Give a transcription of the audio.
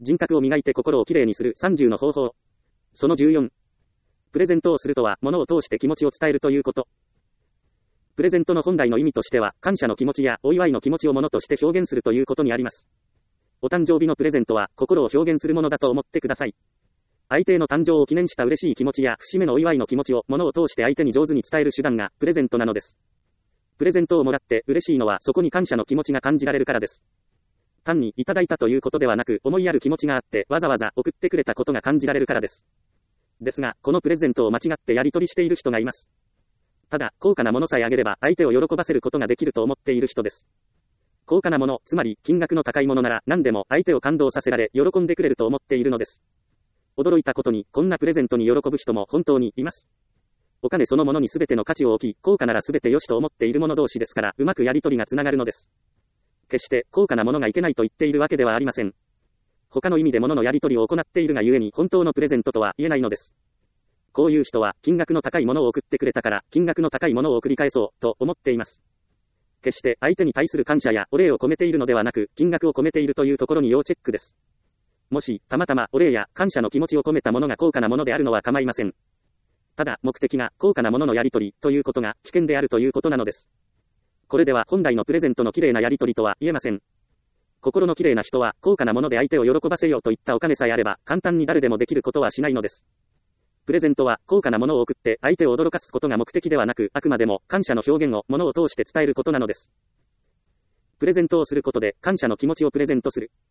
人格を磨いて心をきれいにする30の方法。その14。プレゼントをするとは、物を通して気持ちを伝えるということ。プレゼントの本来の意味としては、感謝の気持ちやお祝いの気持ちを物として表現するということにあります。お誕生日のプレゼントは、心を表現するものだと思ってください。相手への誕生を記念した嬉しい気持ちや節目のお祝いの気持ちを物を通して相手に上手に伝える手段がプレゼントなのです。プレゼントをもらって嬉しいのはそこに感謝の気持ちが感じられるからです。単にいただいたということではなく思いやる気持ちがあってわざわざ送ってくれたことが感じられるからです。ですが、このプレゼントを間違ってやり取りしている人がいます。ただ、高価なものさえあげれば相手を喜ばせることができると思っている人です。高価なもの、つまり金額の高いものなら何でも相手を感動させられ喜んでくれると思っているのです。驚いたことに、こんなプレゼントに喜ぶ人も本当にいます。お金そのものに全ての価値を置き、高価なら全て良しと思っている者同士ですから、うまくやり取りがつながるのです。決して高価なものがいけないと言っているわけではありません。他の意味で物のやり取りを行っているがゆえに本当のプレゼントとは言えないのです。こういう人は金額の高いものを送ってくれたから金額の高いものを送り返そうと思っています。決して相手に対する感謝やお礼を込めているのではなく、金額を込めているというところに要チェックです。もし、たまたまお礼や感謝の気持ちを込めたものが高価なものであるのは構いません。ただ、目的が高価なもののやり取りということが危険であるということなのです。これでは本来のプレゼントの綺麗なやり取りとは言えません。心の綺麗な人は高価なもので相手を喜ばせようといったお金さえあれば簡単に誰でもできることはしないのです。プレゼントは高価なものを送って相手を驚かすことが目的ではなく、あくまでも感謝の表現を物を通して伝えることなのです。プレゼントをすることで感謝の気持ちをプレゼントする。